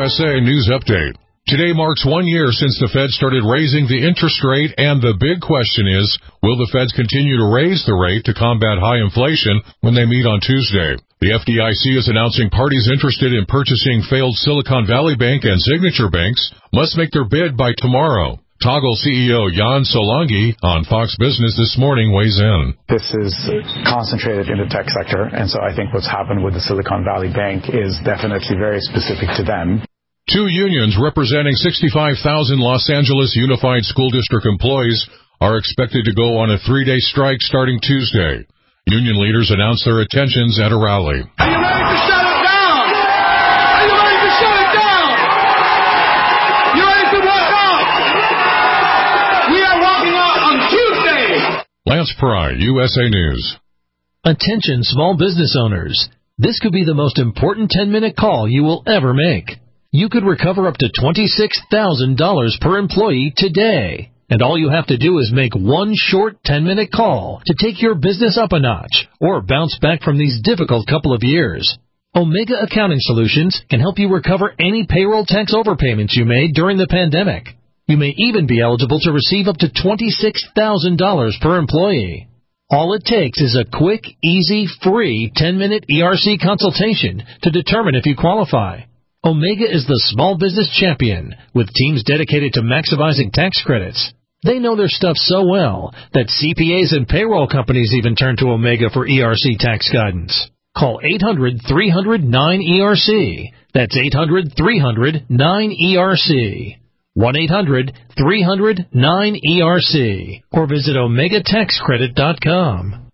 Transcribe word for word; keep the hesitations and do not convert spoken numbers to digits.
S A News Update. Today marks one year since the Fed started raising the interest rate, and the big question is, will the Feds continue to raise the rate to combat high inflation when they meet on Tuesday? The F D I C is announcing parties interested in purchasing failed Silicon Valley Bank and Signature banks must make their bid by tomorrow. Toggle C E O Jan Solangi on Fox Business this morning weighs in. This is concentrated in the tech sector, and so I think what's happened with the Silicon Valley Bank is definitely very specific to them. Two unions representing sixty-five thousand Los Angeles Unified School District employees are expected to go on a three-day strike starting Tuesday. Union leaders announced their intentions at a rally. Are you ready to shut it down? Are you ready to shut it down? You ready to walk out? We are walking out on Tuesday. Lance Pry, U S A News. Attention small business owners. This could be the most important ten-minute call you will ever make. You could recover up to twenty-six thousand dollars per employee today. And all you have to do is make one short ten-minute call to take your business up a notch or bounce back from these difficult couple of years. Omega Accounting Solutions can help you recover any payroll tax overpayments you made during the pandemic. You may even be eligible to receive up to twenty-six thousand dollars per employee. All it takes is a quick, easy, free ten-minute E R C consultation to determine if you qualify. Omega is the small business champion with teams dedicated to maximizing tax credits. They know their stuff so well that C P As and payroll companies even turn to Omega for E R C tax guidance. Call eight hundred, three hundred, nine E R C. That's eight hundred, three hundred, nine E R C. one eight hundred, three hundred, nine E R C. Or visit omega tax credit dot com.